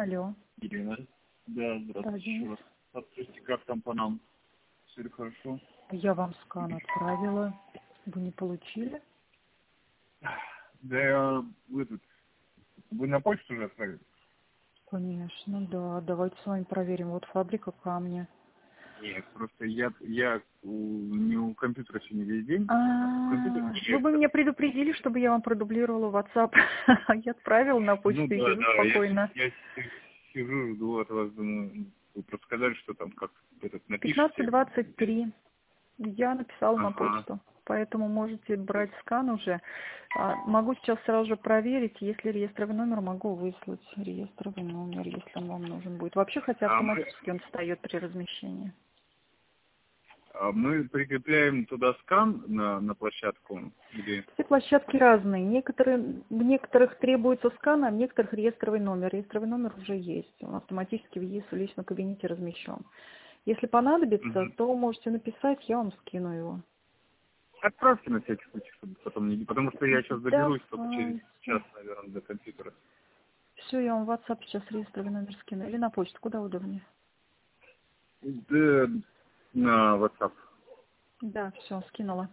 Алло. Ирина. Да, Да, здравствуйте еще Денис. раз. Подскажите, как там по нам? Все ли хорошо? Я вам скан отправила. Вы не получили? Да, вы на почту уже отправили? Конечно, да. Давайте с вами проверим. Вот фабрика камня. Нет, просто я не у компьютера сегодня весь день. В компьютер Вы бы приехал. меня предупредили, чтобы я вам продублировала WhatsApp. Я отправила на Ну почту и да, сижу да, спокойно. я сижу, жду от вас, думаю, вы просто сказали, что там как этот напишите. 15:23. Я написала на Ага. почту. Поэтому можете брать скан уже. Могу сейчас сразу же проверить. Если реестровый номер, могу выслать реестровый номер, если он вам нужен будет. Вообще, хотя А мы, автоматически он встает при размещении. мы прикрепляем туда скан на площадку, где... Все площадки разные. В некоторых требуется скан, а в некоторых реестровый номер. Реестровый номер уже есть. Он автоматически в ЕИС в личном кабинете размещен. Если понадобится, Мгм. то можете написать, я вам скину его. Отправьте на всякий случай, чтобы потом не... Потому что я сейчас доберусь только через Давайте. час, наверное, до компьютера. Все, я вам в WhatsApp сейчас реестровый номер скину. Или на почту, куда удобнее. Да, на WhatsApp. Да, все, скинула.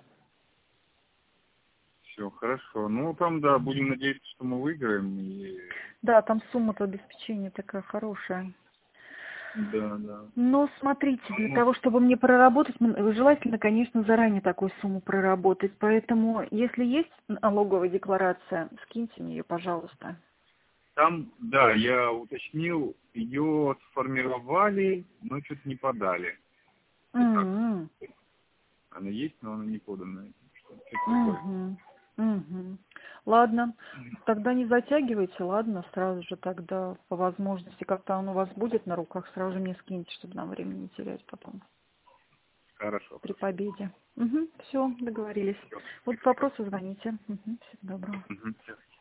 Все, хорошо. Ну, там, да, будем надеяться, что мы выиграем. И... Да, там сумма-то обеспечения такая хорошая. Да, да. Но смотрите, для Ну, того, чтобы мне проработать, желательно, конечно, заранее такую сумму проработать. Поэтому, если есть налоговая декларация, скиньте мне ее, пожалуйста. там, да, я уточнил, ее сформировали, но что-то не подали. Вот так. М, Она есть, но она не поданная. Что-то такое. мгм, мгм. Ладно, тогда не затягивайте, ладно, сразу же тогда по возможности, как-то он у вас будет на руках, сразу же мне скиньте, чтобы нам времени не терять потом Хорошо, при хорошо. победе. Все, договорились. Все. Будут вопросы, звоните. Всего доброго. Угу.